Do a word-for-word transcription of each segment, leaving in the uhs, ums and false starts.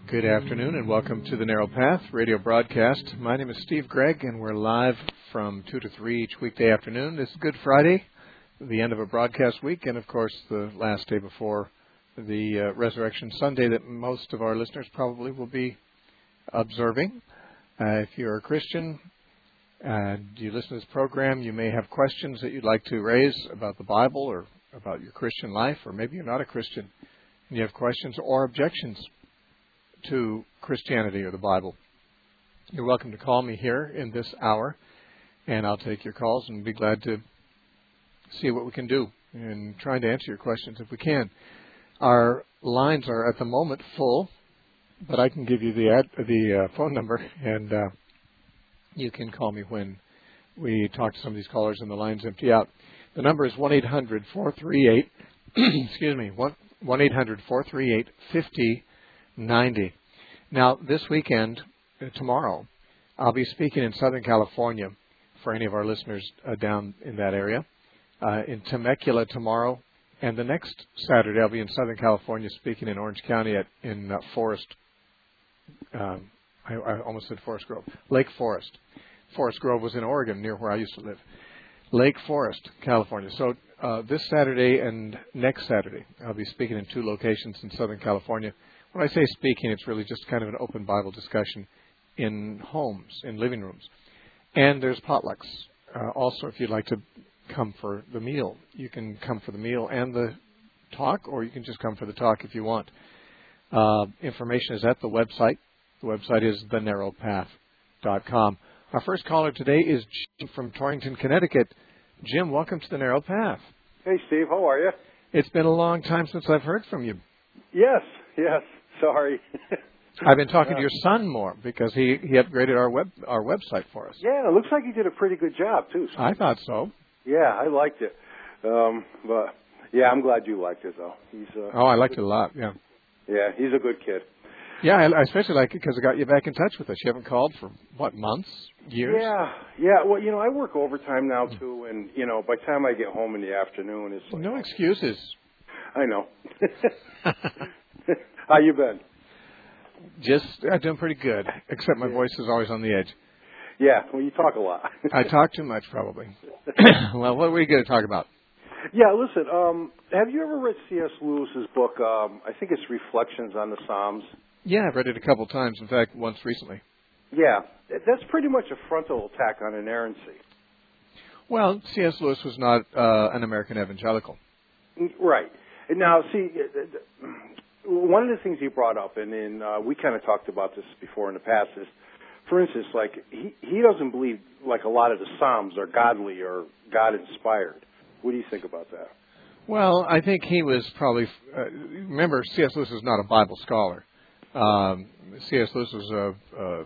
Good afternoon and welcome to the Narrow Path radio broadcast. My name is Steve Gregg and we're live from two to three each weekday afternoon. This is Good Friday, the end of a broadcast week, and of course the last day before the uh, Resurrection Sunday that most of our listeners probably will be observing. Uh, if you're a Christian and you listen to this program, you may have questions that you'd like to raise about the Bible or about your Christian life, or maybe you're not a Christian and you have questions or objections to Christianity or the Bible. You're welcome to call me here in this hour, and I'll take your calls and be glad to see what we can do in trying to answer your questions if we can. Our lines are at the moment full, but I can give you the ad, the uh, phone number, and uh, you can call me when we talk to some of these callers and the lines empty out. The number is one eight hundred four three eight, excuse me, one eight hundred four three eight five zero ninety. Now, this weekend, uh, tomorrow, I'll be speaking in Southern California for any of our listeners uh, down in that area, uh, in Temecula tomorrow, and the next Saturday I'll be in Southern California speaking in Orange County at in uh, Forest. Um, I, I almost said Forest Grove, Lake Forest. Forest Grove was in Oregon, near where I used to live. Lake Forest, California. So uh, this Saturday and next Saturday, I'll be speaking in two locations in Southern California. When I say speaking, it's really just kind of an open Bible discussion in homes, in living rooms. And there's potlucks. Uh, also, if you'd like to come for the meal, you can come for the meal and the talk, or you can just come for the talk if you want. Uh, information is at the website. The website is the narrow path dot com. Our first caller today is Jim from Torrington, Connecticut. Jim, welcome to the Narrow Path. Hey, Steve. How are you? It's been a long time since I've heard from you. Yes, yes. Sorry. I've been talking yeah. to your son more because he, he upgraded our web our website for us. Yeah, it looks like he did a pretty good job, too. I thought so. Yeah, I liked it. Um, but, yeah, I'm glad you liked it, though. He's uh, Oh, I liked it a lot, yeah. Yeah, he's a good kid. Yeah, I, I especially like it because it got you back in touch with us. You haven't called for, what, months, years? Yeah, yeah. Well, you know, I work overtime now, too, and, you know, by the time I get home in the afternoon, it's like... No excuses. I know. How you been? Just uh, doing pretty good, except my yeah. voice is always on the edge. Yeah, well, you talk a lot. I talk too much, probably. Well, what are we going to talk about? Yeah, listen, um, have you ever read C S. Lewis's book, um, I think it's Reflections on the Psalms? Yeah, I've read it a couple times, in fact, once recently. Yeah, that's pretty much a frontal attack on inerrancy. Well, C S. Lewis was not uh, an American evangelical. Right. Now, see, one of the things he brought up, and in, uh, we kind of talked about this before in the past, is, for instance, like, he, he doesn't believe, like, a lot of the Psalms are godly or God-inspired. What do you think about that? Well, I think he was probably, uh, remember, C S. Lewis is not a Bible scholar. Um, C S. Lewis was a, a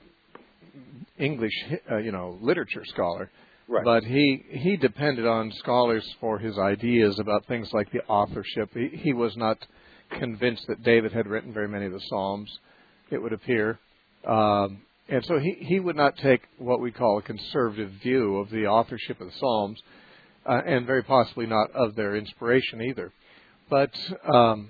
English, uh, you know, literature scholar. Right. But he, he depended on scholars for his ideas about things like the authorship. He, he was not convinced that David had written very many of the Psalms, it would appear. Um, and so he, he would not take what we call a conservative view of the authorship of the Psalms, uh, and very possibly not of their inspiration either. But um,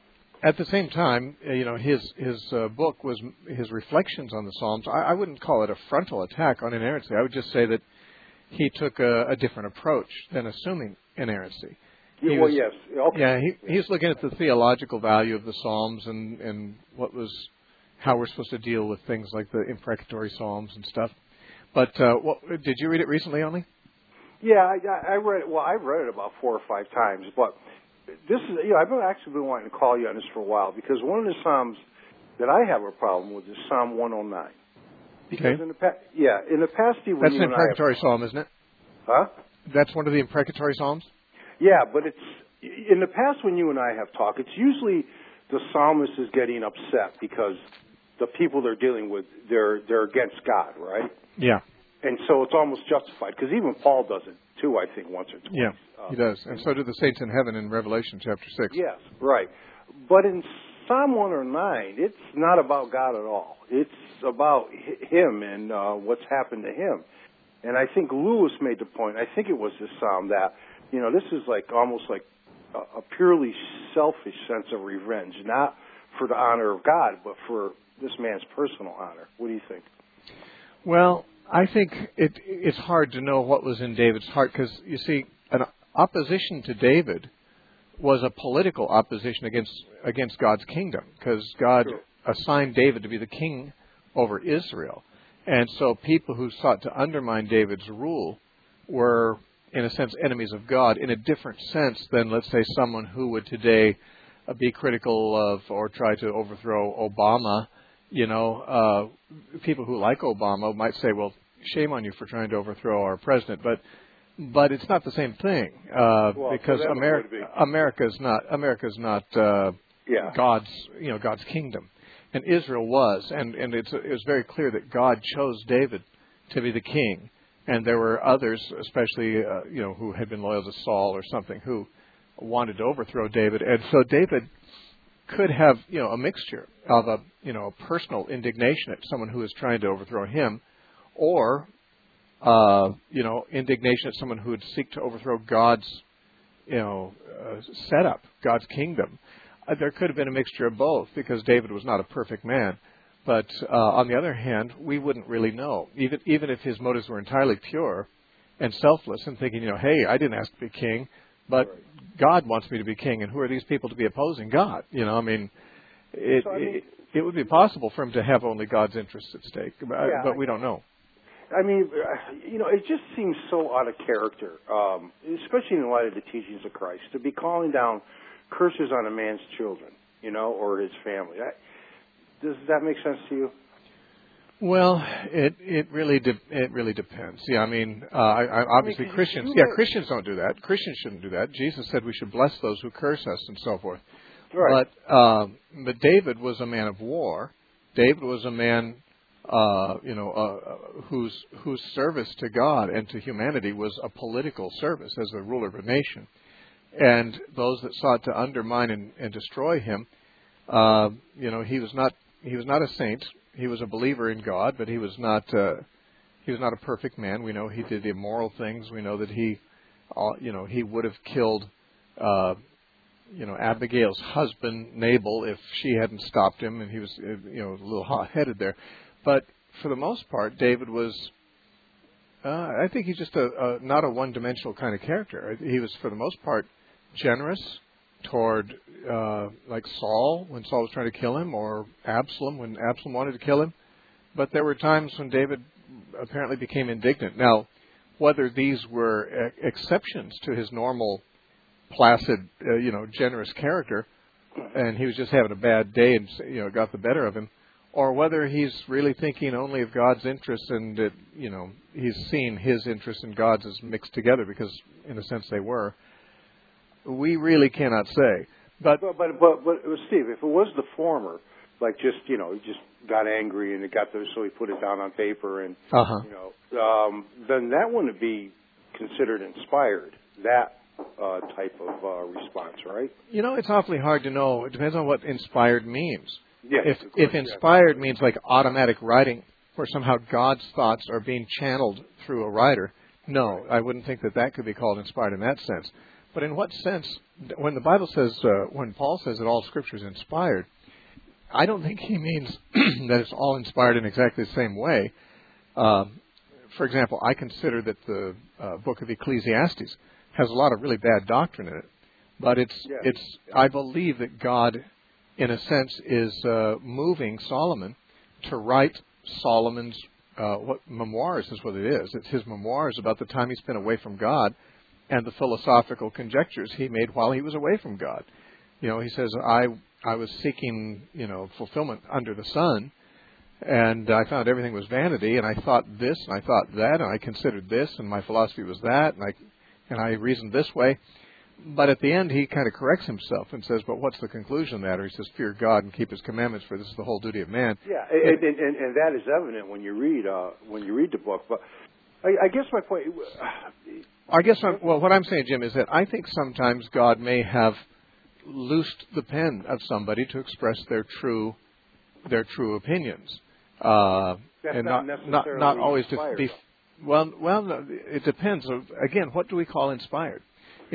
at the same time, you know, his his uh, book was his reflections on the Psalms. I, I wouldn't call it a frontal attack on inerrancy. I would just say that he took a, a different approach than assuming inerrancy. He He well, was, yes. Okay. Yeah, he, he's looking at the theological value of the Psalms and, and what was how we're supposed to deal with things like the imprecatory Psalms and stuff. But uh, what, did you read it recently only? Yeah, I, I read it. Well, I've read it about four or five times. But this is, you know, I've been actually been wanting to call you on this for a while because one of the Psalms that I have a problem with is Psalm one oh nine. Because Okay. in the pa- yeah, in the past, Steve, when That's you an and I have, imprecatory Psalm, isn't it? huh? That's one of the imprecatory Psalms? Yeah, but it's in the past when you and I have talked, it's usually the psalmist is getting upset because the people they're dealing with, they're they're against God, right? Yeah. And so it's almost justified because even Paul does it too, I think, once or twice. Yeah, uh, he does. And so do the saints in heaven in Revelation chapter six. Yes, right. But in Psalm one oh nine, it's not about God at all. It's about him and uh, what's happened to him. And I think Lewis made the point, I think it was this psalm, that, you know, this is like almost like a, a purely selfish sense of revenge, not for the honor of God, but for this man's personal honor. What do you think? Well, I think it, it's hard to know what was in David's heart because, you see, an opposition to David was a political opposition against against God's kingdom because God Sure. assigned David to be the king over Israel. And so people who sought to undermine David's rule were, in a sense, enemies of God in a different sense than, let's say, someone who would today uh, be critical of or try to overthrow Obama. You know, uh, people who like Obama might say, well, shame on you for trying to overthrow our president. But but it's not the same thing uh, well, because so America be. America's not America's not uh, yeah. God's you know God's kingdom, and Israel was, and and it's it was very clear that God chose David to be the king, and there were others, especially uh, you know who had been loyal to Saul or something, who wanted to overthrow David, and so David could have you know a mixture of a you know a personal indignation at someone who is trying to overthrow him, or Uh, you know, indignation at someone who would seek to overthrow God's, you know, uh, setup, God's kingdom. Uh, there could have been a mixture of both because David was not a perfect man. But uh, on the other hand, we wouldn't really know, even even if his motives were entirely pure and selfless and thinking, you know, hey, I didn't ask to be king, but God wants me to be king, and who are these people to be opposing God? You know, I mean, it, so, I mean, it, it would be possible for him to have only God's interests at stake, but, yeah, but we don't know. I mean, you know, it just seems so out of character, um, especially in light of the teachings of Christ, to be calling down curses on a man's children, you know, or his family. That, does that make sense to you? Well, it it really de- it really depends. Yeah, I mean, uh, I, I, obviously I mean, Christians. you Yeah, know, Christians don't do that. Christians shouldn't do that. Jesus said we should bless those who curse us and so forth. Right. But um, but David was a man of war. David was a man. Uh, you know, uh, whose whose service to God and to humanity was a political service as the ruler of a nation, and those that sought to undermine and, and destroy him, uh, you know, he was not he was not a saint. He was a believer in God, but he was not uh, he was not a perfect man. We know he did immoral things. We know that he, uh, you know, he would have killed. Uh, you know, Abigail's husband, Nabal, if she hadn't stopped him, and he was, you know, a little hot-headed there. But for the most part, David was, uh, I think he's just a, a not a one-dimensional kind of character. He was, for the most part, generous toward, uh, like Saul, when Saul was trying to kill him, or Absalom, when Absalom wanted to kill him. But there were times when David apparently became indignant. Now, whether these were e- exceptions to his normal placid, uh, you know, generous character, and he was just having a bad day and, you know, got the better of him, or whether he's really thinking only of God's interests and that, you know, he's seen his interests and God's as mixed together because, in a sense, they were. We really cannot say. But but, but, but, but Steve, if it was the former, like just, you know, he just got angry and it got there, so he put it down on paper and, uh-huh. you know, um, then that wouldn't be considered inspired, that uh, type of uh, response, right? You know, it's awfully hard to know. It depends on what inspired means. Yes, if course, if inspired yes. means like automatic writing, where somehow God's thoughts are being channeled through a writer, no, I wouldn't think that that could be called inspired in that sense. But in what sense, when the Bible says, uh, when Paul says that all Scripture is inspired, I don't think he means that it's all inspired in exactly the same way. Um, for example, I consider that the uh, book of Ecclesiastes has a lot of really bad doctrine in it, but it's yes. it's I believe that God, in a sense, is uh, moving Solomon to write Solomon's uh, what memoirs is what it is. It's his memoirs about the time he spent away from God and the philosophical conjectures he made while he was away from God. You know, he says, I I was seeking, you know, fulfillment under the sun, and I found everything was vanity, and I thought this, and I thought that, and I considered this, and my philosophy was that, and I and I reasoned this way. But at the end, he kind of corrects himself and says, but what's the conclusion of that? Or he says, fear God and keep his commandments, for this is the whole duty of man. Yeah, and, and, and, and that is evident when you read uh, when you read the book. But I, I guess my point... I guess, I'm, well, what I'm saying, Jim, is that I think sometimes God may have loosed the pen of somebody to express their true their true opinions. Uh, That's and not not, not, necessarily not always inspired, to be... Well, well, it depends. Again, what do we call inspired? If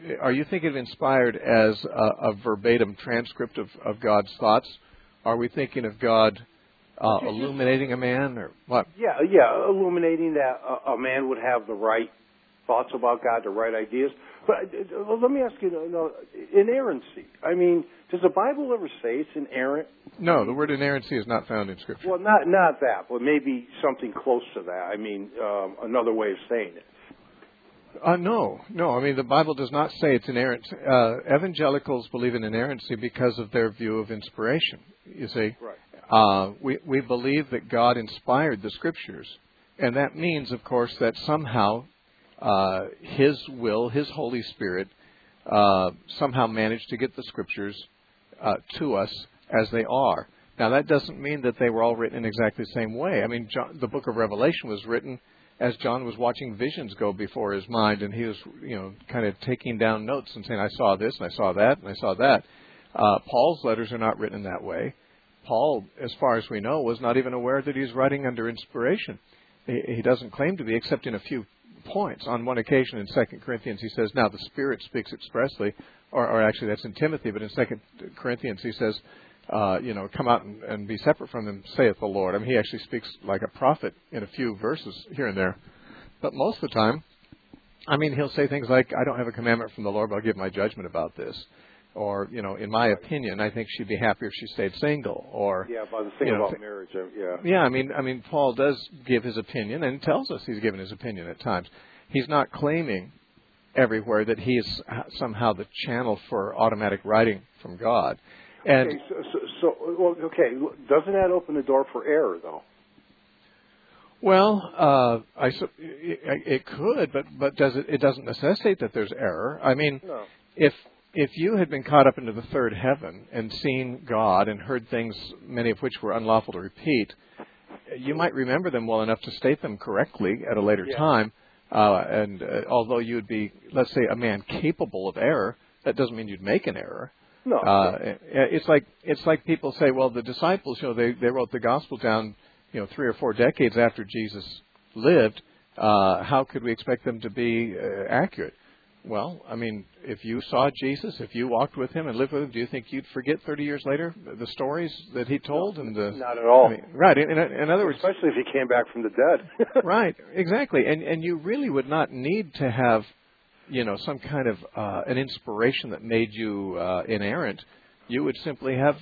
are you thinking of inspired as a, a verbatim transcript of, of God's thoughts? Are we thinking of God uh, illuminating a man, or what? Yeah, yeah, illuminating that a, a man would have the right thoughts about God, the right ideas. But uh, let me ask you, you know, inerrancy. I mean, does the Bible ever say it's inerrant? No, the word inerrancy is not found in Scripture. Well, not not that, but maybe something close to that. I mean, um, another way of saying it. Uh, no, no. I mean, the Bible does not say it's inerrant. Uh, evangelicals believe in inerrancy because of their view of inspiration. You see, right. uh, we we believe that God inspired the Scriptures, and that means, of course, that somehow uh, His will, His Holy Spirit, uh, somehow managed to get the Scriptures uh, to us as they are. Now, that doesn't mean that they were all written in exactly the same way. I mean, John, the Book of Revelation was written as John was watching visions go before his mind, and he was, you know, kind of taking down notes and saying, I saw this, and I saw that, and I saw that. Uh, Paul's letters are not written that way. Paul, as far as we know, was not even aware that he's writing under inspiration. He, he doesn't claim to be, except in a few points. On one occasion in Second Corinthians, he says, now the Spirit speaks expressly, or, or actually that's in Timothy, but in Second Corinthians he says, Uh, you know, come out and, and be separate from them, saith the Lord. I mean, he actually speaks like a prophet in a few verses here and there. But most of the time, I mean, he'll say things like, I don't have a commandment from the Lord, but I'll give my judgment about this. Or, you know, in my opinion, I think she'd be happier if she stayed single. Or, yeah, about the thing you know, about th- marriage, uh, yeah. Yeah, I mean, I mean, Paul does give his opinion and tells us he's given his opinion at times. He's not claiming everywhere that he is somehow the channel for automatic writing from God. And okay, so, so, so well, okay, doesn't that open the door for error, though? Well, uh, I it, it could, but but does it? It doesn't necessitate that there's error. I mean, no. if if you had been caught up into the third heaven and seen God and heard things, many of which were unlawful to repeat, you might remember them well enough to state them correctly at a later yeah. time. Uh, and uh, although you would be, let's say, a man capable of error, that doesn't mean you'd make an error. No, uh, it's like it's like people say, well, the disciples, you know, they they wrote the gospel down, you know, three or four decades after Jesus lived. Uh, how could we expect them to be uh, accurate? Well, I mean, if you saw Jesus, if you walked with him and lived with him, do you think you'd forget thirty years later the stories that he told? No, and the, not at all. I mean, right. In, in, in other words, especially if he came back from the dead. Right. Exactly. And and you really would not need to have, you know, some kind of uh, an inspiration that made you uh, inerrant. You would simply have,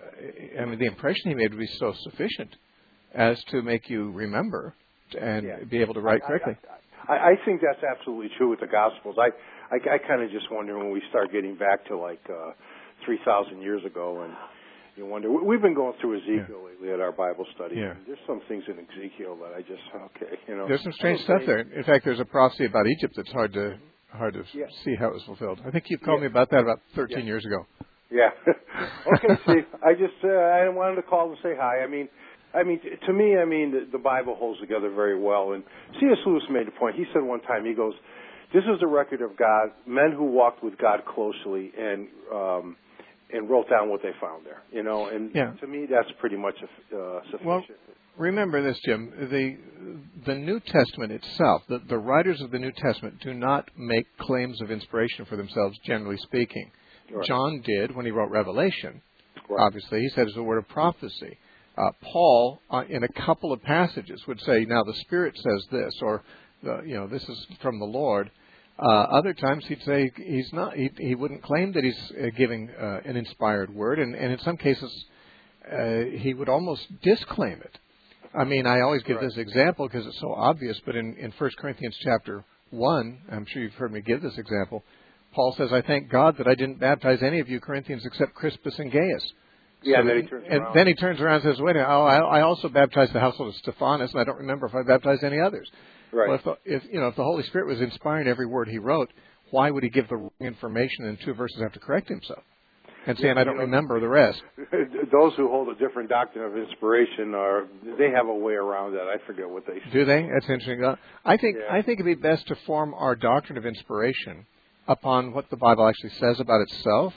I mean, the impression he made would be so sufficient as to make you remember and yeah. be able to write correctly. I, I, I think that's absolutely true with the Gospels. I, I, I kind of just wonder when we start getting back to like uh, three thousand years ago, and you wonder. We've been going through Ezekiel yeah. lately at our Bible study. Yeah. And there's some things in Ezekiel that I just okay, you know. There's some strange stuff there. In fact, there's a prophecy about Egypt that's hard to hard to yeah. see how it was fulfilled. I think you called yeah. me about that about thirteen yeah. years ago. Yeah. Okay, Steve. I just uh, I wanted to call and say hi. I mean, I mean, t- to me, I mean, the, the Bible holds together very well. And C S Lewis made a point. He said one time, he goes, "This is the record of God, men who walked with God closely and um, and wrote down what they found there." You know, and yeah. to me, that's pretty much uh, sufficient. Well, remember this, Jim. The the New Testament itself, the, the writers of the New Testament do not make claims of inspiration for themselves, generally speaking. Right. John did when he wrote Revelation. Right. Obviously, he said it's a word of prophecy. Uh, Paul, uh, in a couple of passages, would say, "Now the Spirit says this," or the, you know, "This is from the Lord." Uh, other times, he'd say he's not. He, he wouldn't claim that he's uh, giving uh, an inspired word, and, and in some cases, uh, he would almost disclaim it. I mean, I always give right. this example because it's so obvious, but in, in First Corinthians chapter one, I'm sure you've heard me give this example, Paul says, "I thank God that I didn't baptize any of you Corinthians except Crispus and Gaius." Yeah, so and then that, he turns and around. then he turns around and says, "Wait a minute, oh, I, I also baptized the household of Stephanas, and I don't remember if I baptized any others." Right. Well, if, the, if you know, if the Holy Spirit was inspiring every word he wrote, why would he give the wrong information in two verses after correct himself and saying, yeah, "I don't know, remember the rest"? Those who hold a different doctrine of inspiration are they have a way around that. I forget what they say. Do they? That's interesting. I think yeah. I think it'd be best to form our doctrine of inspiration upon what the Bible actually says about itself,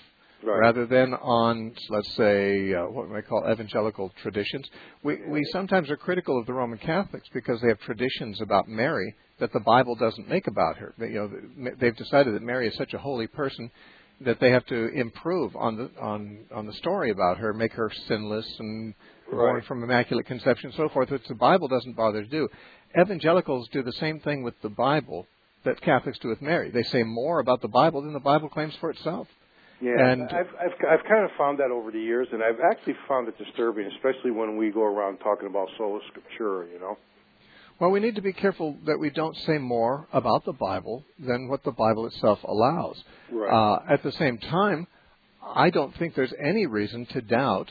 right. rather than on, let's say, uh, what we might call evangelical traditions. We, we sometimes are critical of the Roman Catholics because they have traditions about Mary that the Bible doesn't make about her. They, you know, they've decided that Mary is such a holy person that they have to improve on the on on the story about her, make her sinless and Right. born from immaculate conception and so forth, which the Bible doesn't bother to do. Evangelicals do the same thing with the Bible that Catholics do with Mary. They say more about the Bible than the Bible claims for itself. Yeah, and I've, I've I've kind of found that over the years, and I've actually found it disturbing, especially when we go around talking about sola scriptura, you know. Well, we need to be careful that we don't say more about the Bible than what the Bible itself allows. Right. Uh, at the same time, I don't think there's any reason to doubt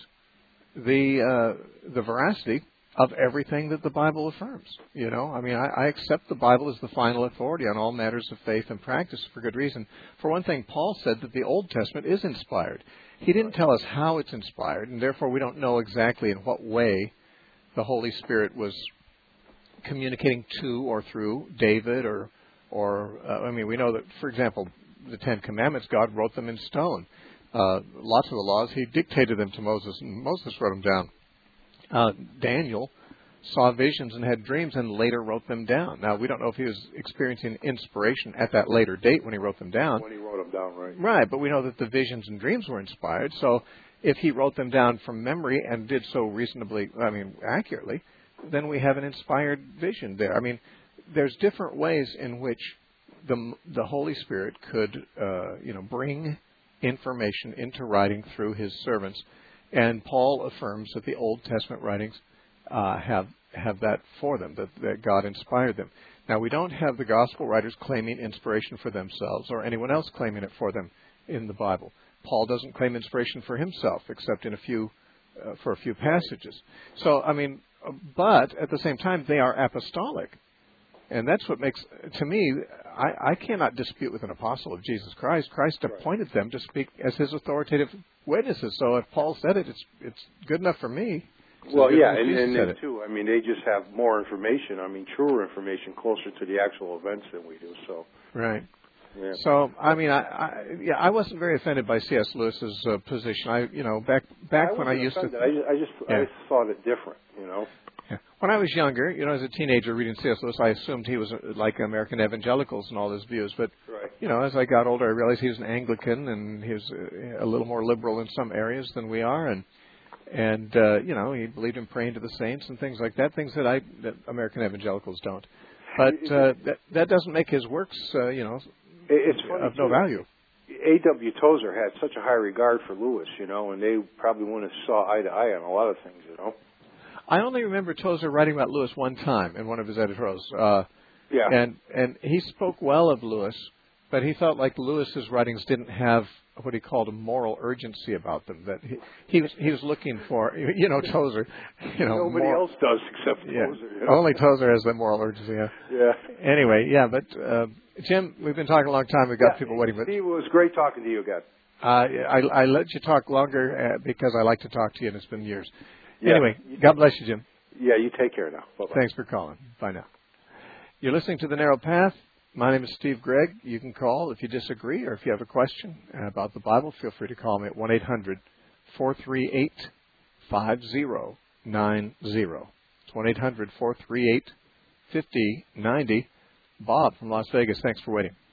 the uh, the veracity of everything that the Bible affirms. You know, I mean, I, I accept the Bible as the final authority on all matters of faith and practice for good reason. For one thing, Paul said that the Old Testament is inspired. He didn't tell us how it's inspired, and therefore we don't know exactly in what way the Holy Spirit was communicating to or through David or, or uh, I mean, we know that, for example, the Ten Commandments, God wrote them in stone. Uh, lots of the laws, he dictated them to Moses, and Moses wrote them down. Uh, Daniel saw visions and had dreams and later wrote them down. Now, we don't know if he was experiencing inspiration at that later date when he wrote them down. When he wrote them down, right. Right, but we know that the visions and dreams were inspired. So if he wrote them down from memory and did so reasonably, I mean, accurately, then we have an inspired vision there. I mean, there's different ways in which the the Holy Spirit could, uh, you know, bring information into writing through his servants. And Paul affirms that the Old Testament writings uh, have have that for them, that, that God inspired them. Now, we don't have the gospel writers claiming inspiration for themselves or anyone else claiming it for them in the Bible. Paul doesn't claim inspiration for himself, except in a few uh, for a few passages. So, I mean, but at the same time, they are apostolic. And that's what makes, to me, I, I cannot dispute with an apostle of Jesus Christ. Christ appointed them to speak as his authoritative witnesses. So if Paul said it, it's it's good enough for me. It's well, yeah, and, and then then too, I mean, they just have more information. I mean, truer information closer to the actual events than we do. So right. Yeah. So I mean, I, I yeah, I wasn't very offended by C S Lewis's uh, position. I you know back back I when I used offended. to, I just I just, yeah. I thought it different, you know. Yeah. When I was younger, you know, as a teenager reading C S Lewis, I assumed he was uh, like American evangelicals and all his views. But, right. you know, as I got older, I realized he was an Anglican and he was uh, a little more liberal in some areas than we are. And, and uh, you know, he believed in praying to the saints and things like that, things that I that American evangelicals don't. But uh, that, that doesn't make his works, uh, you know, it's funny of no too. value. A W Tozer had such a high regard for Lewis, you know, and they probably wouldn't have saw eye to eye on a lot of things, you know. I only remember Tozer writing about Lewis one time in one of his editorials. Uh, yeah. And and he spoke well of Lewis, but he felt like Lewis's writings didn't have what he called a moral urgency about them. That he, he was he was looking for, you know, Tozer. You know, nobody more, else does except yeah. Tozer. You know? Only Tozer has that moral urgency. Yeah. Yeah. Anyway, yeah, but uh, Jim, we've been talking a long time. We've got yeah, people waiting. But Steve, it was great talking to you again. Uh, I, I let you talk longer uh, because I like to talk to you, and it's been years. Yeah. Anyway, God bless you, Jim. Yeah, you take care now. Bye-bye. Thanks for calling. Bye now. You're listening to The Narrow Path. My name is Steve Gregg. You can call if you disagree or if you have a question about the Bible. Feel free to call me at one eight hundred four three eight five zero nine zero. It's one eight hundred four three eight five zero nine zero. Bob from Las Vegas, thanks for waiting.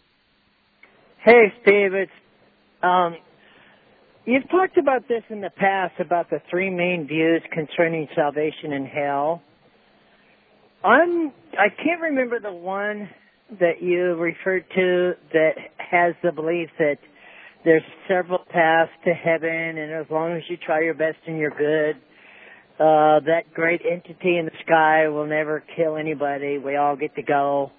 Hey, Steve. It's, um, you've talked about this in the past, about the three main views concerning salvation and hell. I'm, I can't remember the one that you referred to that has the belief that there's several paths to heaven, and as long as you try your best and you're good, uh, that great entity in the sky will never kill anybody. We all get to go.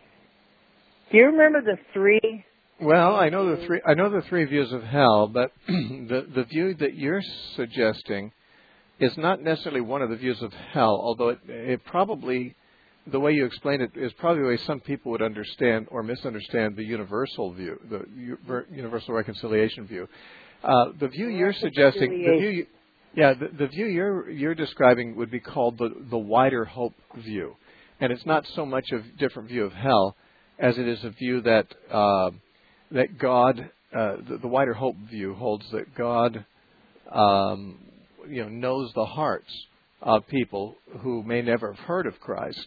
Do you remember the three? Well, I know the three. I know the three views of hell, but the the view that you're suggesting is not necessarily one of the views of hell. Although it, it probably, the way you explain it, is probably the way some people would understand or misunderstand the universal view, the u- universal reconciliation view. Uh, the view you're suggesting, the view, you, yeah, the, the view you're you're describing would be called the the wider hope view, and it's not so much a different view of hell as it is a view that uh, that God uh, the, the wider hope view holds that God, um, you know, knows the hearts of people who may never have heard of Christ,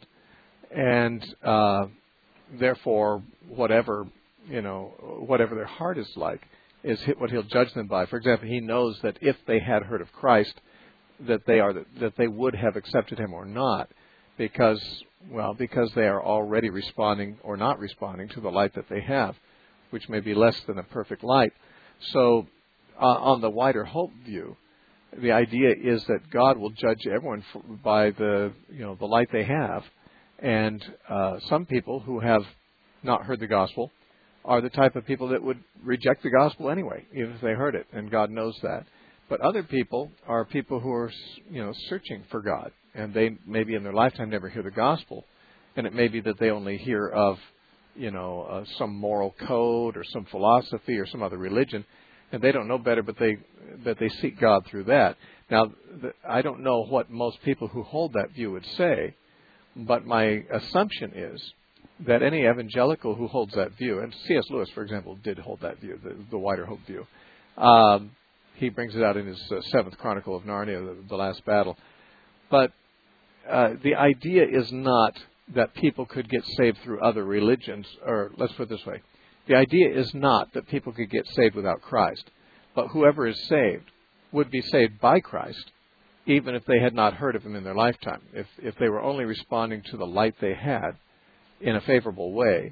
and uh, therefore, whatever you know, whatever their heart is like, is what He'll judge them by. For example, He knows that if they had heard of Christ, that they are that they would have accepted Him or not, because well, because they are already responding or not responding to the light that they have, which may be less than a perfect light. So, uh, on the wider hope view, the idea is that God will judge everyone for, by the you know the light they have, and uh, some people who have not heard the gospel are the type of people that would reject the gospel anyway, even if they heard it, and God knows that. But other people are people who are, you know, searching for God, and they maybe in their lifetime never hear the gospel, and it may be that they only hear of, you know, uh, some moral code or some philosophy or some other religion, and they don't know better, but they but they seek God through that. Now, the, I don't know what most people who hold that view would say, but my assumption is that any evangelical who holds that view, and C S Lewis, for example, did hold that view, the, the wider hope view. Um, he brings it out in his uh, Seventh Chronicle of Narnia, the, the Last Battle. But uh, the idea is not that people could get saved through other religions, or let's put it this way. The idea is not that people could get saved without Christ, but whoever is saved would be saved by Christ, even if they had not heard of Him in their lifetime. If if they were only responding to the light they had in a favorable way,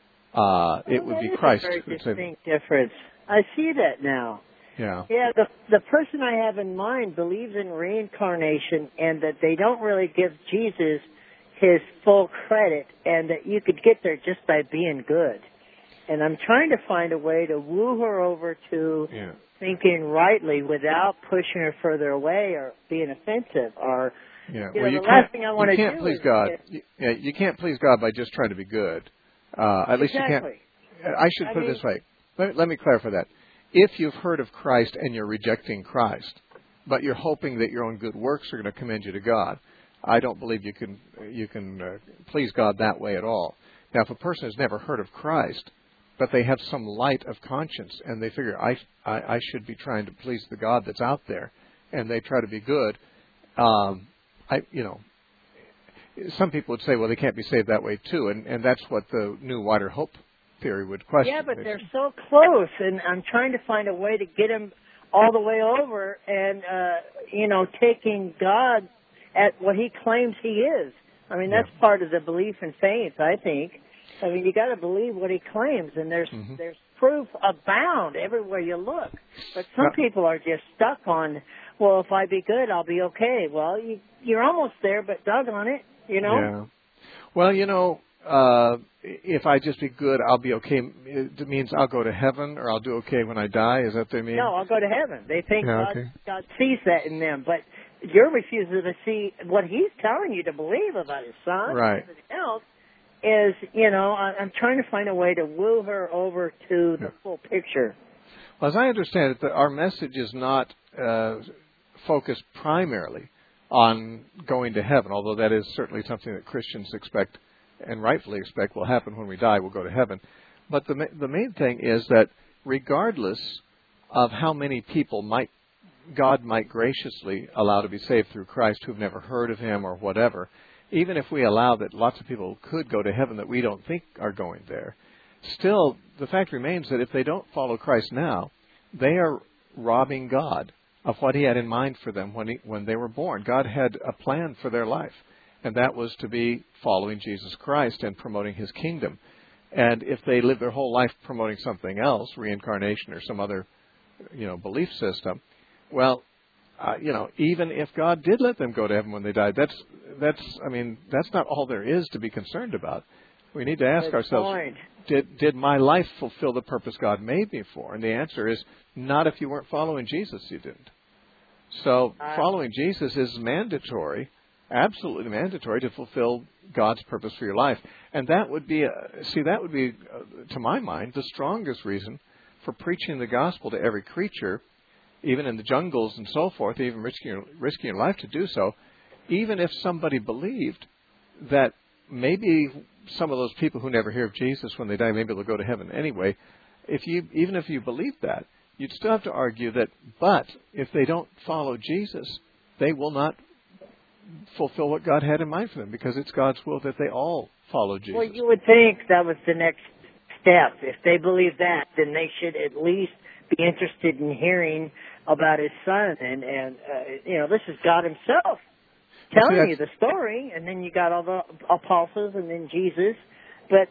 uh, it well, would be that Christ. Is a very who distinct difference. I see that now. Yeah. Yeah, the the person I have in mind believes in reincarnation, and that they don't really give Jesus His full credit, and that you could get there just by being good. And I'm trying to find a way to woo her over to Yeah. thinking rightly without pushing her further away or being offensive or. Yeah. You well, know, you the can't, last thing I want you to can't do please is God. get- You, yeah, you can't please God by just trying to be good. Uh, at least Exactly. you can't. I should I put mean- it this way. Let, let me clarify that. If you've heard of Christ and you're rejecting Christ, but you're hoping that your own good works are going to commend you to God, I don't believe you can you can uh, please God that way at all. Now, if a person has never heard of Christ, but they have some light of conscience, and they figure I I, I should be trying to please the God that's out there, and they try to be good, um, I you know. Some people would say, well, they can't be saved that way too, and, and that's what the new wider hope theory would question. Yeah, but they're so close, and I'm trying to find a way to get them all the way over, and uh, you know, taking God at what He claims He is. I mean, that's Yeah. part of the belief in faith, I think. I mean, you got to believe what He claims, and there's Mm-hmm. there's proof abound everywhere you look. But some Yeah. people are just stuck on, well, if I be good, I'll be okay. Well, you, you're almost there, but doggone it. You know? Yeah. Well, you know, uh, if I just be good, I'll be okay. It means I'll go to heaven, or I'll do okay when I die. Is that what they mean? No, I'll go to heaven. They think Yeah, God, okay. God sees that in them, but you're refusing to see what He's telling you to believe about His Son. Right. Everything else is, you know, I- I'm trying to find a way to woo her over to the Yeah. full picture. Well, as I understand it, the, our message is not uh, focused primarily on going to heaven, although that is certainly something that Christians expect and rightfully expect will happen when we die. We'll go to heaven. But the the main thing is that regardless of how many people might God might graciously allow to be saved through Christ who've never heard of Him or whatever, even if we allow that lots of people could go to heaven that we don't think are going there, still the fact remains that if they don't follow Christ now, they are robbing God of what He had in mind for them when he, when they were born. God had a plan for their life, and that was to be following Jesus Christ and promoting His kingdom. And if they live their whole life promoting something else, reincarnation or some other, you know, belief system, well, uh, you know, even if God did let them go to heaven when they died, that's that's I mean, that's not all there is to be concerned about. We need to ask Good ourselves, point. did did my life fulfill the purpose God made me for? And the answer is not if you weren't following Jesus, you didn't. So Uh, following Jesus is mandatory, absolutely mandatory to fulfill God's purpose for your life. And that would be, a, see, that would be, uh, to my mind, the strongest reason for preaching the gospel to every creature, even in the jungles and so forth, even risking your, risking your life to do so, even if somebody believed that maybe some of those people who never hear of Jesus when they die, maybe they'll go to heaven anyway. if you even if you believe that, you'd still have to argue that, but if they don't follow Jesus, they will not fulfill what God had in mind for them, because it's God's will that they all follow Jesus. Well, you would think that was the next step. If they believe that, then they should at least be interested in hearing about his son. And, and uh, you know, this is God himself telling well, see, you the story, and then you got all the apostles and then Jesus. But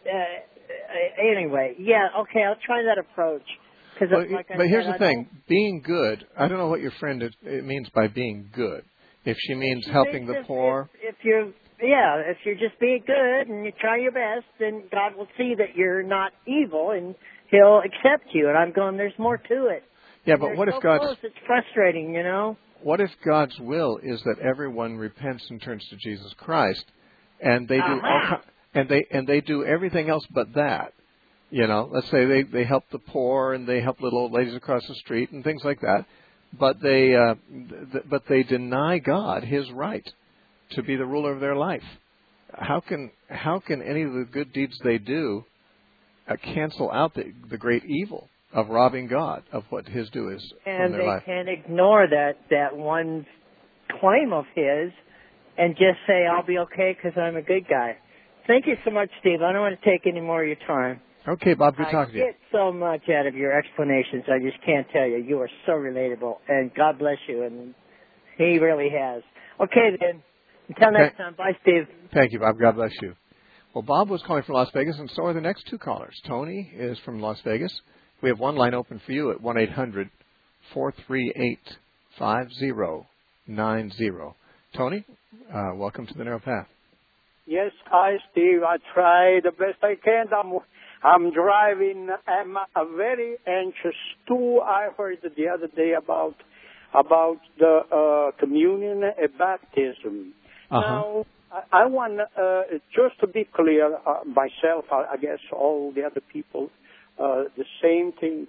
uh, anyway, yeah, okay, I'll try that approach. Cause well, like I but said, here's the I thing. Being good, I don't know what your friend is, it means by being good. If she means she helping the if, poor. If, if you're, yeah, if you're just being good and you try your best, then God will see that you're not evil and he'll accept you. And I'm going, there's more to it. Yeah, and but what so if God's... Close, it's frustrating, you know? What if God's will is that everyone repents and turns to Jesus Christ, and they do uh-huh. all, and they and they do everything else but that? You know, let's say they, they help the poor and they help little old ladies across the street and things like that, but they uh, th- but they deny God His right to be the ruler of their life. How can how can any of the good deeds they do uh, cancel out the, the great evil of robbing God of what His due is and from their they life? can't ignore that that one claim of His and just say, "I'll be okay because I'm a good guy." Thank you so much, Steve. I don't want to take any more of your time. Okay, Bob, good I talking to you. I get so much out of your explanations. I just can't tell you. You are so relatable, and God bless you, and He really has. Okay, then. Until Okay. next time. Bye, Steve. Thank you, Bob. God bless you. Well, Bob was calling from Las Vegas, and so are the next two callers. Tony is from Las Vegas. We have one line open for you at one eight hundred four three eight five zero nine zero. Tony, uh, welcome to the Narrow Path. Yes, hi, Steve. I try the best I can. I'm, I'm driving. I'm uh, very anxious, too. I heard the other day about about the uh, communion and baptism. Uh-huh. Now, I, I want uh, just to be clear, uh, myself, I, I guess all the other people, uh, the same thing.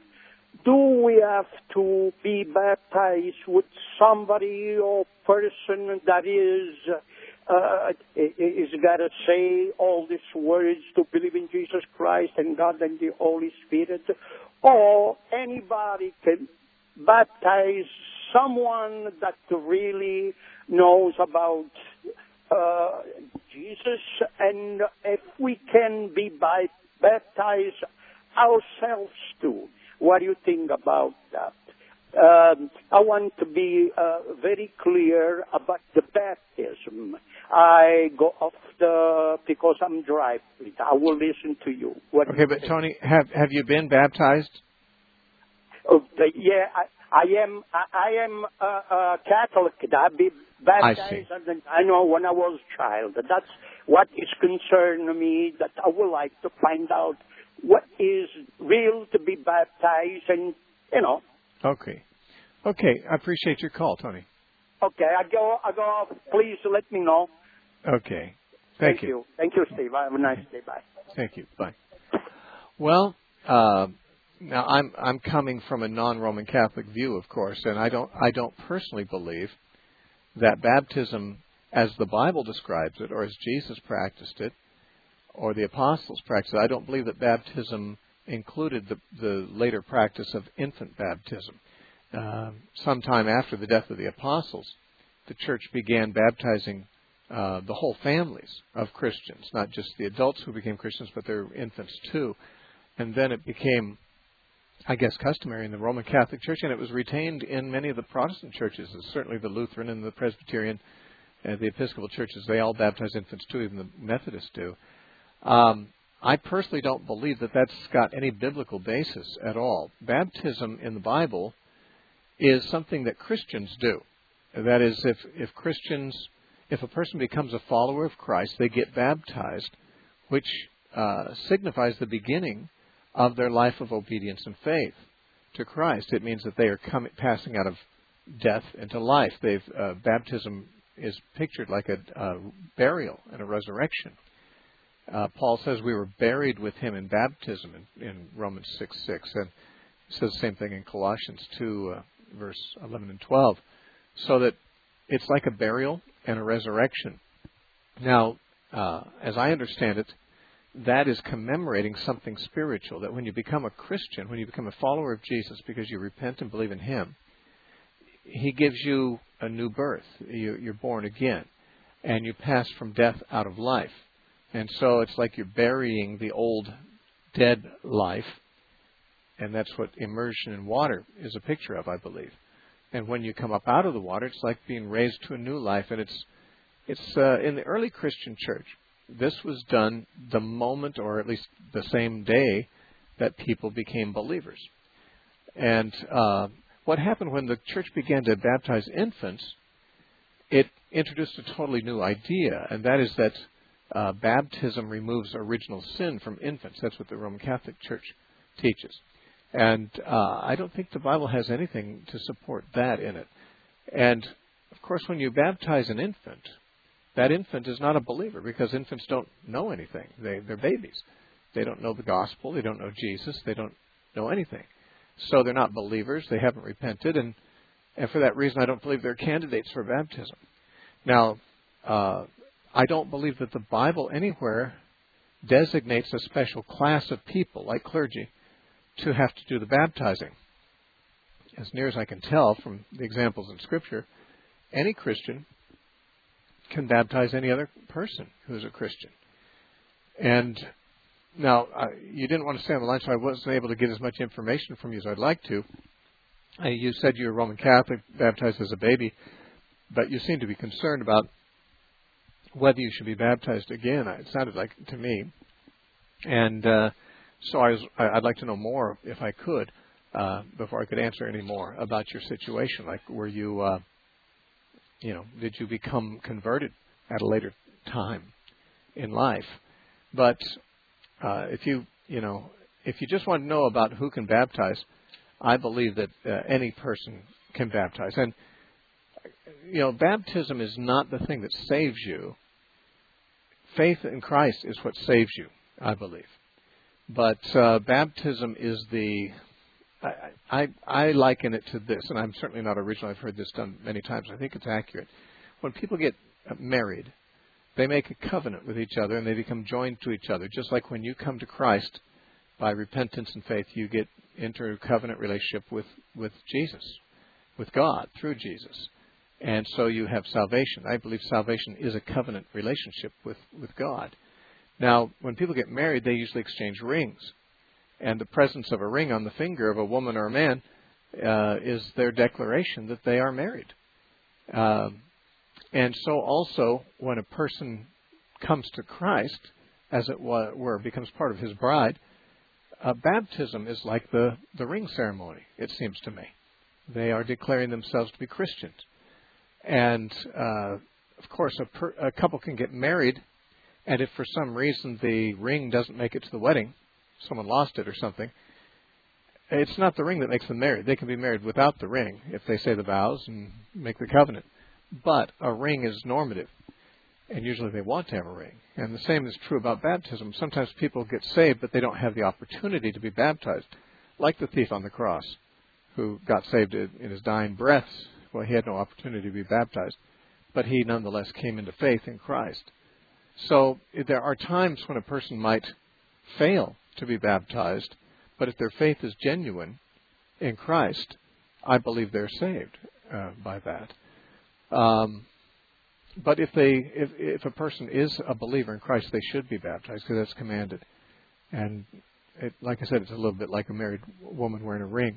Do we have to be baptized with somebody or person that is uh, is got to say all these words to believe in Jesus Christ and God and the Holy Spirit, or anybody can baptize someone that really knows about uh, Jesus, and if we can be by, baptized ourselves too. What do you think about that? Um, I want to be uh, very clear about the baptism. I go off the, because I'm driving. I will listen to you. What okay, but Tony, have have you been baptized? Uh, yeah, I, I am. I, I am a, a Catholic. I've been baptized. I see. And I know when I was a child. That's what is concerning me. That I would like to find out what is real to be baptized, and you know. Okay, okay. I appreciate your call, Tony. Okay, I go. I go. Please let me know. Okay. Thank, Thank you. you. Thank you, Steve. Have a nice day. Bye. Thank you. Bye. Well, uh, now I'm I'm coming from a non-Roman Catholic view, of course, and I don't I don't personally believe that baptism, as the Bible describes it, or as Jesus practiced it, or the apostles practiced it, I don't believe that baptism included the the later practice of infant baptism. Uh, sometime after the death of the apostles, the church began baptizing uh, the whole families of Christians, not just the adults who became Christians, but their infants too. And then it became, I guess, customary in the Roman Catholic Church, and it was retained in many of the Protestant churches, certainly the Lutheran and the Presbyterian and the Episcopal churches. They all baptize infants too, even the Methodists do. Um, I personally don't believe that that's got any biblical basis at all. Baptism in the Bible is something that Christians do. That is, if, if Christians, if a person becomes a follower of Christ, they get baptized, which uh, signifies the beginning of their life of obedience and faith to Christ. It means that they are coming, passing out of death into life. They've uh, baptism is pictured like a, a burial and a resurrection. Uh, Paul says we were buried with him in baptism in, in Romans six six, and he says the same thing in Colossians two, uh, verse eleven and twelve. So that it's like a burial and a resurrection. Now, uh, as I understand it, that is commemorating something spiritual, that when you become a Christian, when you become a follower of Jesus because you repent and believe in Him, He gives you a new birth. You, you're born again, and you pass from death out of life. And so it's like you're burying the old dead life, and that's what immersion in water is a picture of, I believe. And when you come up out of the water, it's like being raised to a new life. And it's it's uh, in the early Christian church, this was done the moment, or at least the same day, that people became believers. And uh, what happened when the church began to baptize infants, it introduced a totally new idea, and that is that uh, baptism removes original sin from infants. That's what the Roman Catholic Church teaches. And uh, I don't think the Bible has anything to support that in it. And, of course, when you baptize an infant, that infant is not a believer because infants don't know anything. They, they're babies. They don't know the gospel. They don't know Jesus. They don't know anything. So they're not believers. They haven't repented. And, and for that reason, I don't believe they're candidates for baptism. Now, uh, I don't believe that the Bible anywhere designates a special class of people, like clergy, to have to do the baptizing. As near as I can tell from the examples in Scripture, any Christian can baptize any other person who's a Christian. And now, uh, you didn't want to stay on the line, so I wasn't able to get as much information from you as I'd like to. Uh, you said you were Roman Catholic, baptized as a baby, but you seem to be concerned about whether you should be baptized again. It sounded like to me. And uh, so I was, I'd like to know more, if I could, uh, before I could answer any more about your situation. Like, were you, uh, you know, did you become converted at a later time in life? But uh, if you, you know, if you just want to know about who can baptize, I believe that uh, any person can baptize. And, you know, baptism is not the thing that saves you. Faith in Christ is what saves you, I believe. But uh, baptism is the, I, I, I liken it to this, and I'm certainly not original. I've heard this done many times. I think it's accurate. When people get married, they make a covenant with each other, and they become joined to each other. Just like when you come to Christ by repentance and faith, you get into a covenant relationship with, with Jesus, with God, through Jesus. And so you have salvation. I believe salvation is a covenant relationship with, with God. Now, when people get married, they usually exchange rings. And the presence of a ring on the finger of a woman or a man uh, is their declaration that they are married. Um, and so also, when a person comes to Christ, as it were, becomes part of His bride, uh, baptism is like the, the ring ceremony, it seems to me. They are declaring themselves to be Christians. And, uh, of course, a, per, a couple can get married, and if for some reason the ring doesn't make it to the wedding, someone lost it or something, it's not the ring that makes them married. They can be married without the ring if they say the vows and make the covenant. But a ring is normative, and usually they want to have a ring. And the same is true about baptism. Sometimes people get saved, but they don't have the opportunity to be baptized, like the thief on the cross who got saved in his dying breaths. Well, he had no opportunity to be baptized, but he nonetheless came into faith in Christ. So there are times when a person might fail to be baptized, but if their faith is genuine in Christ, I believe they're saved uh, by that. Um, but if they, if, if a person is a believer in Christ, they should be baptized because that's commanded. And it, like I said, it's a little bit like a married woman wearing a ring.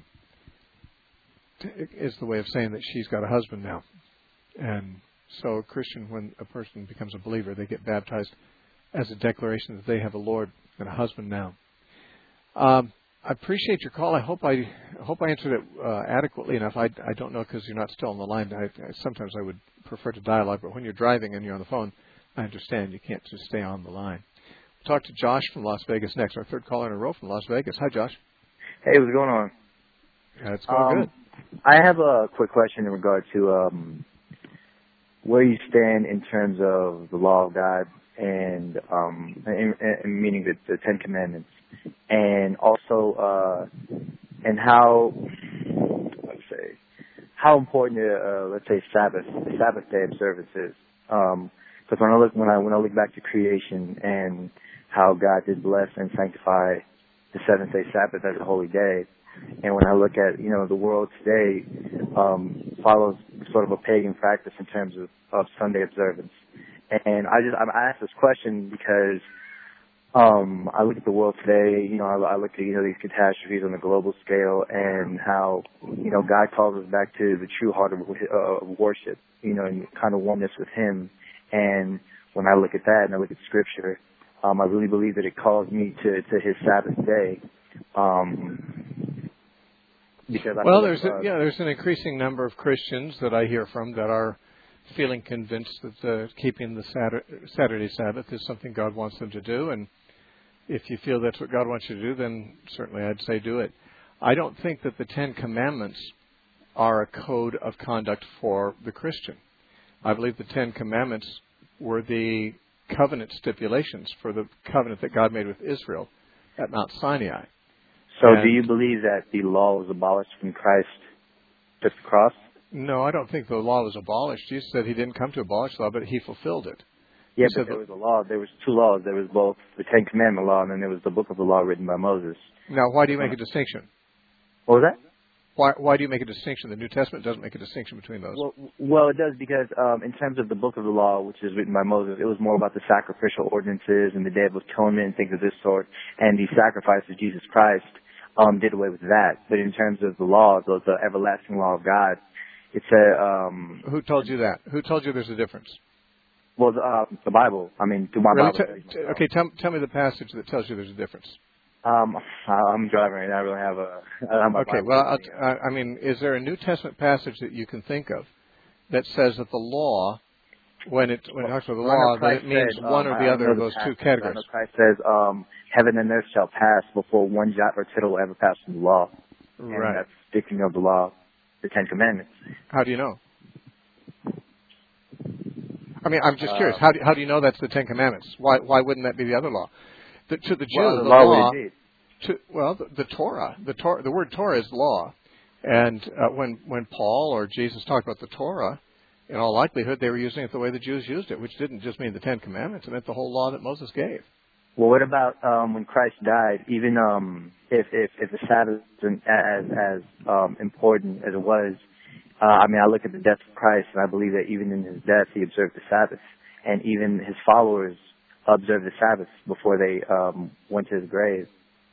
It's the way of saying that she's got a husband now. And so a Christian, when a person becomes a believer, they get baptized as a declaration that they have a Lord and a husband now. Um, I appreciate your call. I hope I, I hope I answered it uh, adequately enough. I, I don't know because you're not still on the line. I, I, sometimes I would prefer to dialogue, but when you're driving and you're on the phone, I understand you can't just stay on the line. We'll talk to Josh from Las Vegas next, our third caller in a row from Las Vegas. Hi, Josh. Hey, what's going on? Uh, it's going um, good. I have a quick question in regard to um, where you stand in terms of the law of God and, um, and, and meaning the, the Ten Commandments, and also uh, and how let's say how important uh, let's say Sabbath the Sabbath day observance is. Because um, when I look when I when I look back to creation and how God did bless and sanctify the seventh day Sabbath as a holy day. And when I look at, you know, the world today um, follows sort of a pagan practice in terms of, of Sunday observance. And I just I asked this question because um, I look at the world today, you know, I, I look at, you know, these catastrophes on the global scale and how, you know, God calls us back to the true heart of, uh, of worship, you know, and kind of oneness with Him. And when I look at that and I look at Scripture, um, I really believe that it calls me to, to His Sabbath day. Um, because I well, like, there's uh, a, yeah, there's an increasing number of Christians that I hear from that are feeling convinced that uh, keeping the Saturday, Saturday Sabbath is something God wants them to do, and if you feel that's what God wants you to do, then certainly I'd say do it. I don't think that the Ten Commandments are a code of conduct for the Christian. I believe the Ten Commandments were the covenant stipulations for the covenant that God made with Israel at Mount Sinai. So and do you believe that the law was abolished when Christ took the cross? No, I don't think the law was abolished. Jesus said He didn't come to abolish the law, but He fulfilled it. Yeah, He but said there that, was a law. There was two laws. There was both the Ten Commandment law and then there was the book of the law written by Moses. now, why do you make a distinction? What was that? Why, why do you make a distinction? The New Testament doesn't make a distinction between those. Well, well, it does because um, in terms of the book of the law, which is written by Moses, it was more about the sacrificial ordinances and the Day of Atonement and things of this sort. And the sacrifice of Jesus Christ um, did away with that. But in terms of the law, the, the everlasting law of God, it's a... Um, Who told you that? Who told you there's a difference? Well, the, uh, the Bible. I mean, through my Really? Bible. T- t- okay, tell, tell me the passage that tells you there's a difference. Um, I'm driving right now. I really have a... I don't have my Okay, Bible well, with me. I'll, I I mean, is there a New Testament passage that you can think of that says that the law, when it when it talks about the Well, I know law, that Christ it means said, one um, or I the other know of the those two passage. I categories? know Christ says, um, heaven and earth shall pass before one jot or tittle will ever pass from the law. And Right. that's speaking of the law, the Ten Commandments. How do you know? I mean, I'm just Uh, curious. How do, how do you know that's the Ten Commandments? Why why wouldn't that be the other law? The, to the Jew, well, the, the law, law would indeed. to, well, the, the Torah, the Torah, the word Torah is law, and uh, when when Paul or Jesus talked about the Torah, in all likelihood they were using it the way the Jews used it, which didn't just mean the Ten Commandments; it meant the whole law that Moses gave. Well, what about um, when Christ died? Even um, if if if the Sabbath isn't as as um, important as it was, uh, I mean, I look at the death of Christ, and I believe that even in His death, He observed the Sabbath, and even His followers observed the Sabbath before they um, went to His grave.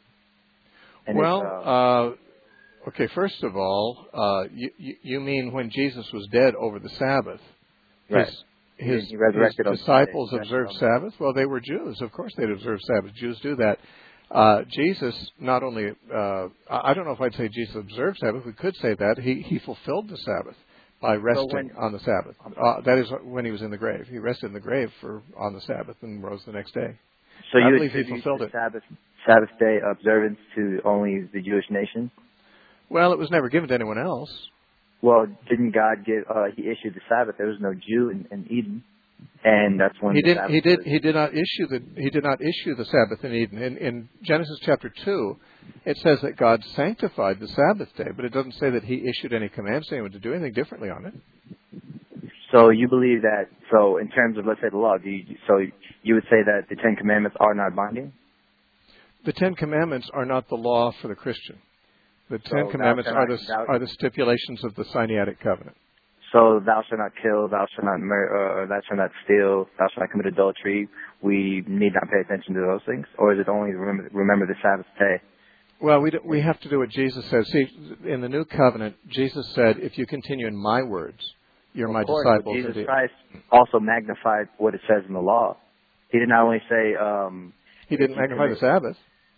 And well, uh, uh, okay. First of all, uh, you, you you mean when Jesus was dead over the Sabbath? right. His, His, He resurrected his on disciples Sunday. observed Yes, Sabbath. Well, they were Jews. Of course, they'd observe Sabbath. Jews do that. Uh, Jesus not only, uh, I don't know if I'd say Jesus observed Sabbath. We could say that. He he fulfilled the Sabbath by resting when, on the Sabbath. Uh, that is when he was in the grave. He rested in the grave for on the Sabbath and rose the next day. So I you believe he attribute fulfilled the it. Sabbath Sabbath day observance to only the Jewish nation? Well, it was never given to anyone else. Well, didn't God give? Uh, he issued the Sabbath. There was no Jew in, in Eden, and that's when He the did. Sabbath He did. was. He did not issue the. He did not issue the Sabbath in Eden. In, in Genesis chapter two, it says that God sanctified the Sabbath day, but it doesn't say that He issued any commands to anyone to do anything differently on it. So you believe that? So in terms of, let's say, the law, do you, so you would say that the Ten Commandments are not binding? The Ten Commandments are not the law for the Christian. The So Ten thou Commandments shalt are not- the thou- are the stipulations of the Sinaitic covenant. So thou shalt not kill, thou shalt not murder, uh, thou shalt not steal, thou shalt not commit adultery. We need not pay attention to those things, or is it only remember, remember the Sabbath day? Well, we do, we have to do what Jesus says. See, in the New Covenant, Jesus said, "If you continue in my words, you're Of my course, disciples." but Jesus indeed. Christ also magnified what it says in the law. He did not only say. Um, He didn't if you magnify the commit- Sabbath.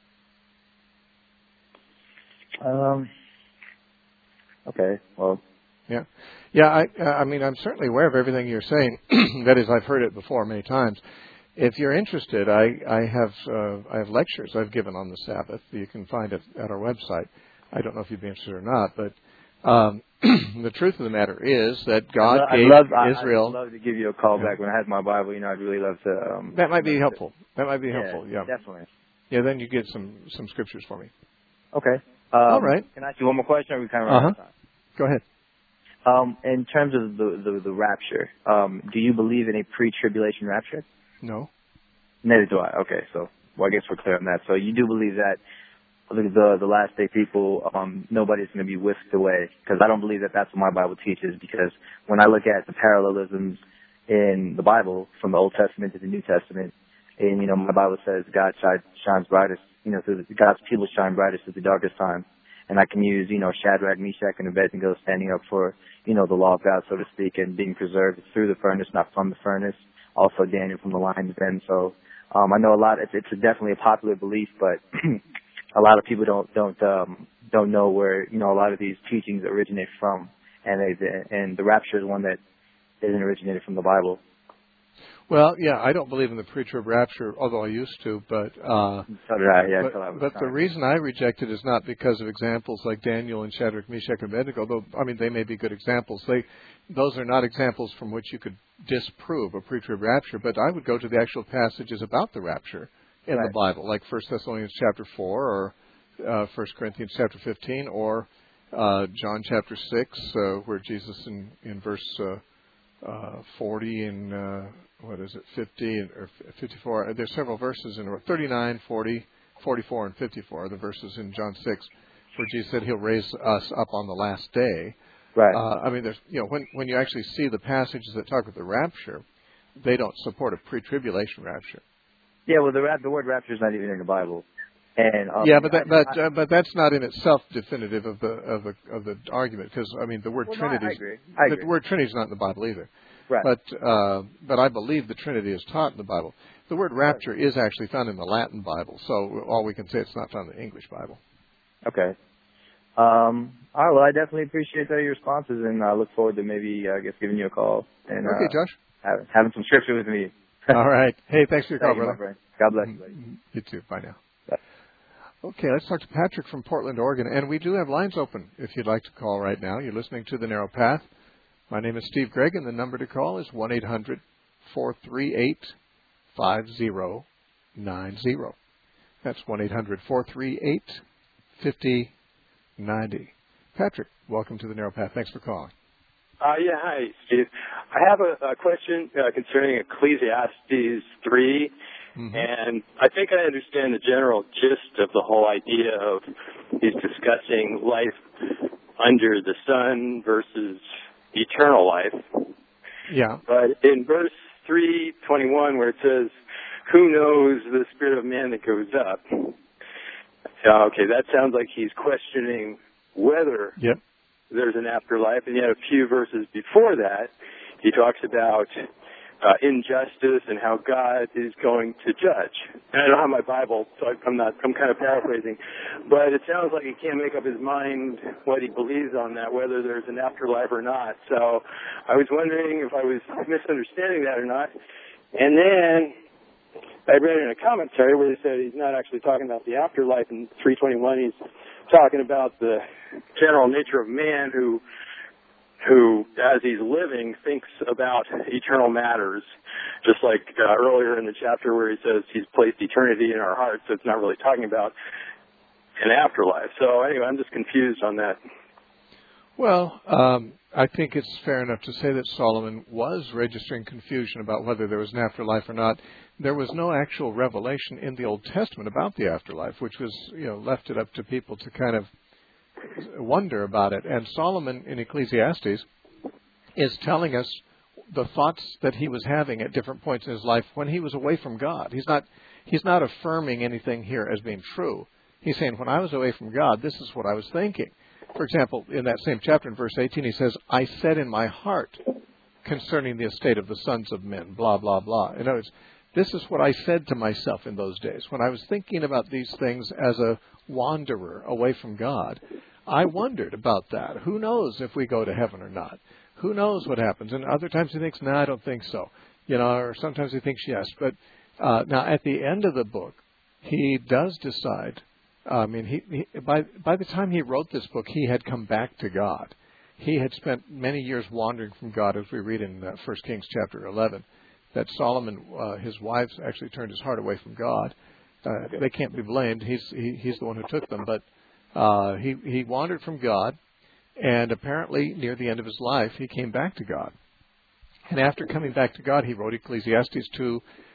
Um. Okay. Well. Yeah, yeah. I, I mean, I'm certainly aware of everything you're saying. That is, I've heard it before many times. If you're interested, I, I have uh, I have lectures I've given on the Sabbath. You can find it at our website. I don't know if you'd be interested or not, but um, the truth of the matter is that God I'd gave love, I, Israel. I'd love to give you a call Yeah. back when I had my Bible. You know, I'd really love to. Um, That might be helpful. That might be yeah, helpful. Yeah. definitely. Yeah. Then you get some some scriptures for me. Okay. Um, All right. Can I ask you one more question, or are we kind of Uh-huh. running out of time? Go ahead. Um, in terms of the the, the rapture, um, do you believe in a pre-tribulation rapture? No. Neither do I. Okay, so well, I guess we're clear on that. So you do believe that the the last day people, um, nobody's going to be whisked away, because I don't believe that that's what my Bible teaches. Because when I look at the parallelisms in the Bible from the Old Testament to the New Testament, and you know, my Bible says God shines, shines brightest, you know, through the, God's people shine brightest at the darkest time. And I can use, you know, Shadrach, Meshach, and Abednego standing up for, you know, the law of God, so to speak, and being preserved through the furnace, not from the furnace. Also Daniel from the lion's den. So um, I know a lot. It's, it's definitely a popular belief, but a lot of people don't don't um, don't know where, you know, a lot of these teachings originate from, and they, and the rapture is one that isn't originated from the Bible. Well, yeah, I don't believe in the pre-trib rapture, although I used to, but uh, so did I, yeah, but, I but the reason I reject it is not because of examples like Daniel and Shadrach, Meshach, and Abednego, though, I mean, they may be good examples. They, those are not examples from which you could disprove a pre-trib rapture, but I would go to the actual passages about the rapture in right. the Bible, like First Thessalonians chapter four, or uh, First Corinthians chapter fifteen, or uh, John chapter six, uh, where Jesus in, in verse uh, uh, forty and uh, what is it, fifty or fifty-four? There's several verses in thirty-nine, forty, forty-four, and fifty-four. The verses in John six, where Jesus said He'll raise us up on the last day. Right. Uh, I mean, there's you know when when you actually see the passages that talk about the rapture, they don't support a pre-tribulation rapture. Yeah, well, the rap, the word rapture is not even in the Bible. And um, yeah, but that, but uh, but that's not in itself definitive of the of the of the argument, because I mean the word well, Trinity. No, I agree. I agree. The word Trinity is not in the Bible either. Right. But uh, but I believe the Trinity is taught in the Bible. The word rapture is actually found in the Latin Bible, so all we can say it's not found in the English Bible. Okay. Um, all right. Well, I definitely appreciate all your responses, and I look forward to maybe uh, I guess giving you a call and okay, uh, Josh, have, having some scripture with me. All right. Hey, thanks for your call, Thank you, brother. my friend. God bless you, buddy. You too. Bye now. Bye. Okay, let's talk to Patrick from Portland, Oregon, and we do have lines open if you'd like to call right now. You're listening to The Narrow Path. My name is Steve Gregg, and the number to call is one eight hundred, four three eight, five zero nine zero. That's one eight hundred, four three eight, five zero nine zero. Patrick, welcome to The Narrow Path. Thanks for calling. Uh, yeah, hi, Steve. I have a, a question uh, concerning Ecclesiastes three, mm-hmm. and I think I understand the general gist of the whole idea of he's discussing life under the sun versus eternal life. Yeah. But in verse three twenty-one, where it says, "Who knows the spirit of man that goes up?" Uh, okay, that sounds like he's questioning whether yep. there's an afterlife. And yet a few verses before that, he talks about uh, injustice and how God is going to judge. And I don't have my Bible, so I'm not, I'm kind of paraphrasing. But it sounds like he can't make up his mind what he believes on that, whether there's an afterlife or not. So I was wondering if I was misunderstanding that or not. And then I read in a commentary where they said he's not actually talking about the afterlife in three twenty-one. He's talking about the general nature of man who, who, as he's living, thinks about eternal matters, just like uh, earlier in the chapter where he says he's placed eternity in our hearts, so it's not really talking about an afterlife. So anyway, I'm just confused on that. Well, um, I think it's fair enough to say that Solomon was registering confusion about whether there was an afterlife or not. There was no actual revelation in the Old Testament about the afterlife, which was, you know, left it up to people to kind of wonder about it. And Solomon in Ecclesiastes is telling us the thoughts that he was having at different points in his life when he was away from God. He's not he's not affirming anything here as being true. He's saying, when I was away from God, this is what I was thinking. For example, in that same chapter in verse eighteen, he says, "I said in my heart concerning the estate of the sons of men," blah, blah, blah. In other words, this is what I said to myself in those days. When I was thinking about these things as a wanderer away from God, I wondered about that. Who knows if we go to heaven or not? Who knows what happens? And other times he thinks, no, I don't think so. You know, or sometimes he thinks yes. But uh, now at the end of the book, he does decide. I mean, he, he by by the time he wrote this book, he had come back to God. He had spent many years wandering from God, as we read in uh, First Kings chapter eleven. That Solomon, uh, his wives, actually turned his heart away from God. Uh, okay. They can't be blamed. He's he, he's the one who took them. But uh, he he wandered from God, and apparently near the end of his life, he came back to God. And after coming back to God, he wrote Ecclesiastes to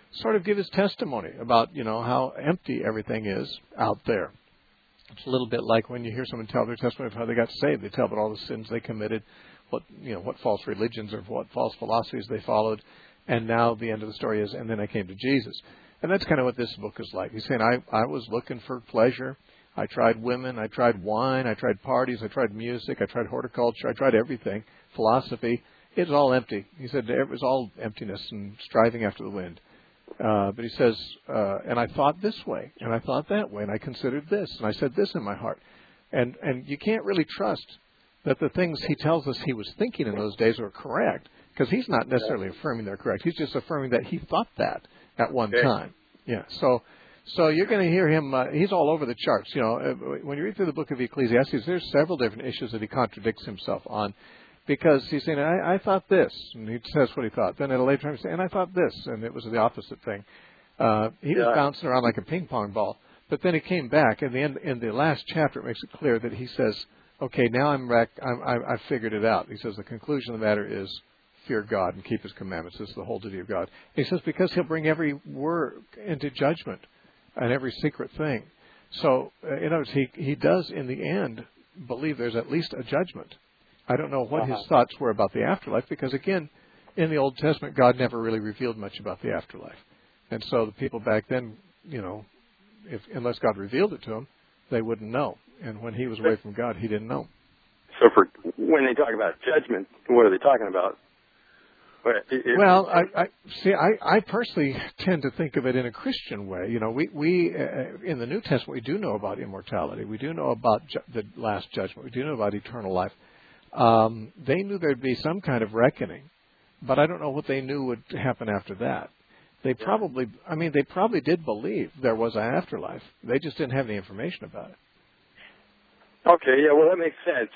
sort of give his testimony about, you know, how empty everything is out there. It's a little bit like when you hear someone tell their testimony of how they got saved. They tell about all the sins they committed, what, you know, what false religions or what false philosophies they followed, and now the end of the story is, and then I came to Jesus. And that's kind of what this book is like. He's saying, I, I was looking for pleasure. I tried women. I tried wine. I tried parties. I tried music. I tried horticulture. I tried everything. Philosophy. It was all empty. He said it was all emptiness and striving after the wind. Uh, but he says, uh, and I thought this way, and I thought that way, and I considered this, and I said this in my heart. And and you can't really trust that the things he tells us he was thinking in those days are correct, because he's not necessarily affirming they're correct. He's just affirming that he thought that at one okay. time. Yeah. So so you're going to hear him. Uh, he's all over the charts. You know, when you read through the book of Ecclesiastes, there's several different issues that he contradicts himself on. Because he's saying, I, I thought this, and he says what he thought. Then at a later time, he's saying, and I thought this, and it was the opposite thing. Uh, he yeah. was bouncing around like a ping pong ball. But then he came back, and the end, in the last chapter, it makes it clear that he says, okay, now I'm back, I'm, I, I figured it out. He says the conclusion of the matter is fear God and keep His commandments. This is the whole duty of God. And he says because He'll bring every word into judgment and every secret thing. So, uh, in other words, he, he does, in the end, believe there's at least a judgment. I don't know what uh-huh. his thoughts were about the afterlife because, again, in the Old Testament, God never really revealed much about the afterlife. And so the people back then, you know, if unless God revealed it to them, they wouldn't know. And when he was away from God, he didn't know. So for when they talk about judgment, what are they talking about? It, well, I, I see. I, I personally tend to think of it in a Christian way. You know, we we uh, in the New Testament we do know about immortality. We do know about ju- the last judgment. We do know about eternal life. Um, they knew there'd be some kind of reckoning, but I don't know what they knew would happen after that. They probably, I mean, they probably did believe there was an afterlife. They just didn't have any information about it. Okay, yeah, well, that makes sense.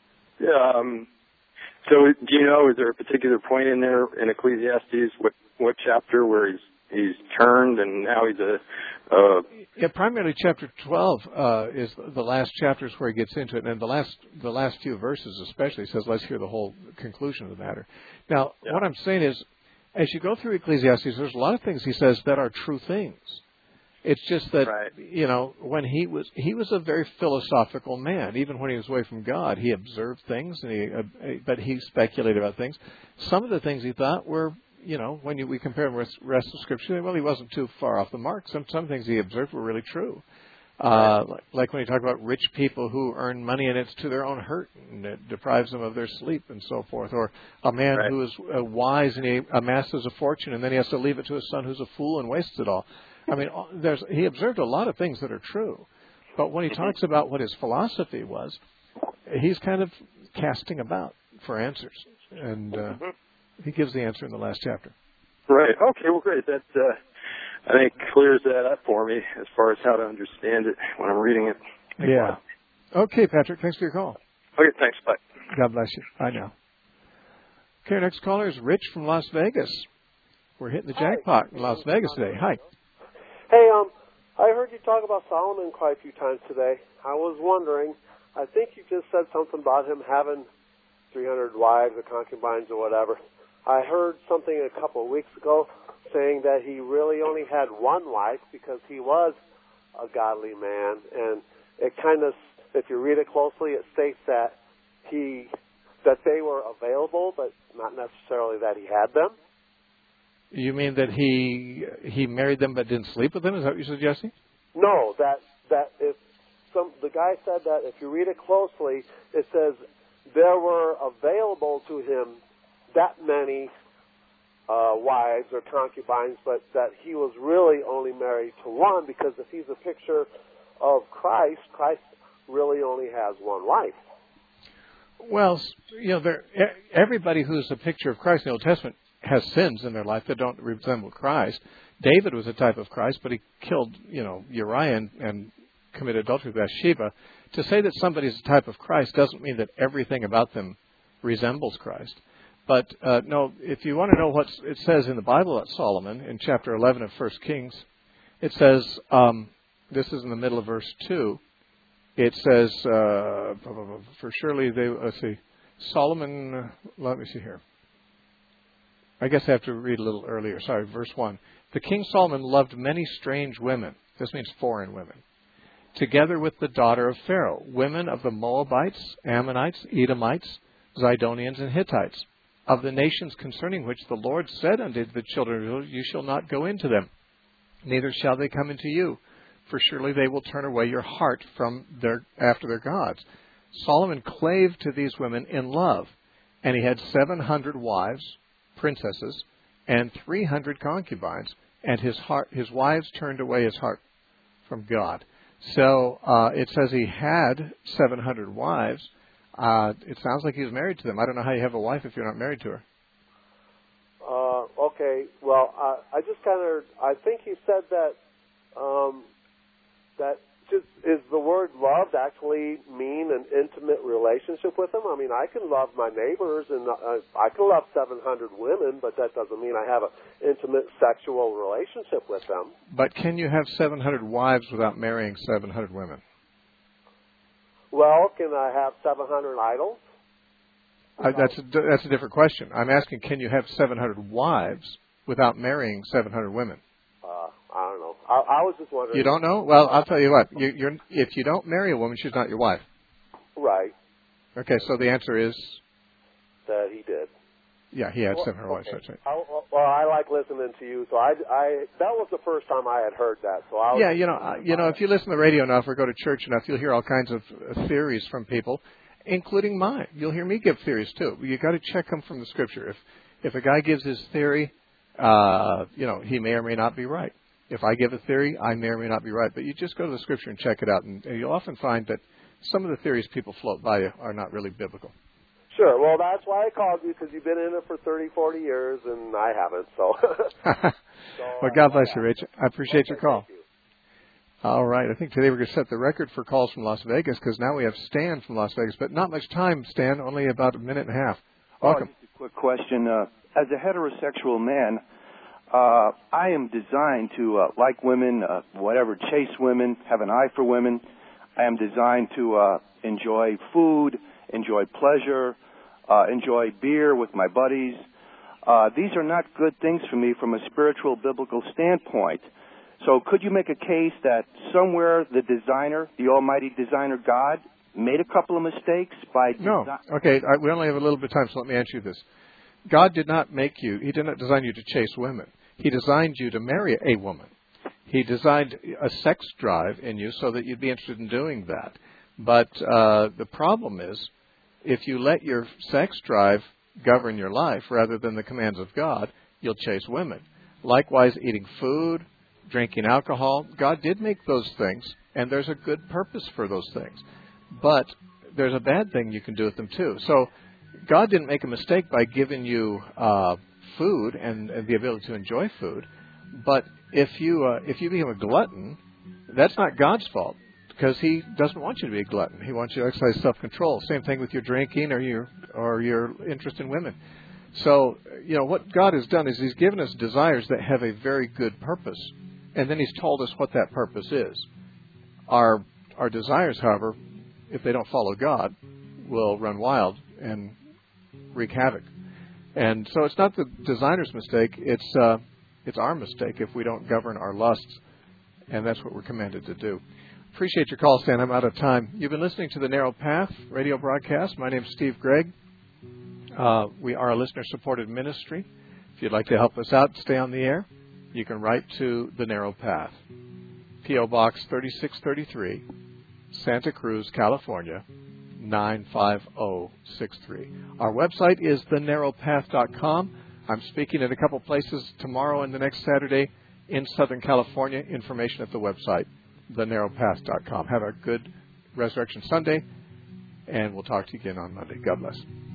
Um, so, do you know, is there a particular point in there in Ecclesiastes, what what chapter where he's he's turned and now he's a... Uh, yeah, primarily chapter twelve uh, is the last chapters where he gets into it, and the last the last few verses especially says, let's hear the whole conclusion of the matter. Now, yeah. what I'm saying is, as you go through Ecclesiastes, there's a lot of things he says that are true things. It's just that, right. you know, when he was he was a very philosophical man. Even when he was away from God, he observed things, and he uh, but he speculated about things. Some of the things he thought were, you know, when you, we compare him with the rest of Scripture, well, he wasn't too far off the mark. Some some things he observed were really true. Uh, like, like when he talked about rich people who earn money and it's to their own hurt and it deprives them of their sleep and so forth. Or a man right. who is uh, wise and he amasses a fortune and then he has to leave it to his son who's a fool and wastes it all. I mean, there's he observed a lot of things that are true. But when he talks about what his philosophy was, he's kind of casting about for answers. And uh, he gives the answer in the last chapter. Right. Okay, well, great. That, uh, I think, clears that up for me as far as how to understand it when I'm reading it. Yeah. Okay, Patrick, thanks for your call. Okay, thanks. Bye. God bless you. Bye now. Okay, our next caller is Rich from Las Vegas. We're hitting the jackpot in Las Vegas today. Hi. Hey, um, I heard you talk about Solomon quite a few times today. I was wondering, I think you just said something about him having three hundred wives or concubines or whatever. I heard something a couple of weeks ago saying that he really only had one wife because he was a godly man. And it kind of, if you read it closely, it states that he, that they were available, but not necessarily that he had them. You mean that he he married them but didn't sleep with them? Is that what you're suggesting? No, that that if some the guy said that if you read it closely, it says there were available to him that many uh, wives or concubines, but that he was really only married to one because if he's a picture of Christ, Christ really only has one wife. Well, you know, there, everybody who's a picture of Christ in the Old Testament has sins in their life that don't resemble Christ. David was a type of Christ, but he killed, you know, Uriah and, and committed adultery with Bathsheba. To say that somebody's a type of Christ doesn't mean that everything about them resembles Christ. But, uh, no, if you want to know what it says in the Bible about Solomon, in chapter eleven of First Kings, it says, um, this is in the middle of verse two, it says, uh, for surely they, let's see, Solomon, uh, let me see here. I guess I have to read a little earlier. Sorry, verse one. The King Solomon loved many strange women. This means foreign women. Together with the daughter of Pharaoh, women of the Moabites, Ammonites, Edomites, Zidonians, and Hittites, of the nations concerning which the Lord said unto the children of Israel, you shall not go into them, neither shall they come into you, for surely they will turn away your heart from their after their gods. Solomon clave to these women in love, and he had seven hundred wives, princesses, and three hundred concubines, and his heart, his wives turned away his heart from God. So uh, it says he had seven hundred wives. Uh, it sounds like he was married to them. I don't know how you have a wife if you're not married to her. Uh, okay, well, uh, I just kind of, I think he said that, um, that just, is the word love actually mean an intimate relationship with them? I mean, I can love my neighbors and uh, I can love seven hundred women, but that doesn't mean I have an intimate sexual relationship with them. But can you have seven hundred wives without marrying seven hundred women? Well, can I have seven hundred idols? Uh, that's, a, that's a different question. I'm asking, can you have seven hundred wives without marrying seven hundred women? Uh, I don't know. I, I was just wondering. You don't know? Well, I'll tell you what. You, you're, if you don't marry a woman, she's not your wife. Right. Okay, so the answer is? That he did. Yeah, he had well, seven hundred okay. wives. That's right. I, well, I like listening to you, so I, I that was the first time I had heard that. So I was yeah, you know, uh, you know, if you listen to the radio enough or go to church enough, you'll hear all kinds of uh, theories from people, including mine. You'll hear me give theories too. You got to check them from the Scripture. If if a guy gives his theory, uh, you know, he may or may not be right. If I give a theory, I may or may not be right. But you just go to the Scripture and check it out, and, and you'll often find that some of the theories people float by you are not really biblical. Sure. Well, that's why I called you, because you've been in it for thirty, forty years, and I haven't. So. so well, God bless you, Rich. I appreciate okay, your call. You. All right. I think today we're going to set the record for calls from Las Vegas, because now we have Stan from Las Vegas. But not much time, Stan, only about a minute and a half. Welcome. Oh, just a quick question. Uh, as a heterosexual man, uh, I am designed to uh, like women, uh, whatever, chase women, have an eye for women. I am designed to uh, enjoy food, enjoy pleasure, uh, enjoy beer with my buddies. Uh, these are not good things for me from a spiritual, biblical standpoint. So could you make a case that somewhere the designer, the almighty designer God, made a couple of mistakes by... No. Desi- okay, I, we only have a little bit of time, so let me answer you this. God did not make you, he did not design you to chase women. He designed you to marry a woman. He designed a sex drive in you so that you'd be interested in doing that. But uh, the problem is, if you let your sex drive govern your life rather than the commands of God, you'll chase women. Likewise, eating food, drinking alcohol, God did make those things, and there's a good purpose for those things. But there's a bad thing you can do with them too. So God didn't make a mistake by giving you uh, food and, and the ability to enjoy food. But if you uh, if you become a glutton, that's not God's fault, because He doesn't want you to be a glutton. He wants you to exercise self-control. Same thing with your drinking or your or your interest in women. So, you know, what God has done is He's given us desires that have a very good purpose, and then He's told us what that purpose is. Our our desires, however, if they don't follow God, will run wild and wreak havoc. And so it's not the designer's mistake, it's uh, it's our mistake if we don't govern our lusts, and that's what we're commanded to do. Appreciate your call, Stan. I'm out of time. You've been listening to the Narrow Path radio broadcast. My name is Steve Gregg. Uh, we are a listener-supported ministry. If you'd like to help us out, stay on the air, you can write to The Narrow Path, P O Box thirty-six thirty-three, Santa Cruz, California, nine five zero six three. Our website is the narrow path dot com. I'm speaking at a couple places tomorrow and the next Saturday in Southern California. Information at the website, the narrow path dot com. Have a good Resurrection Sunday, and we'll talk to you again on Monday. God bless.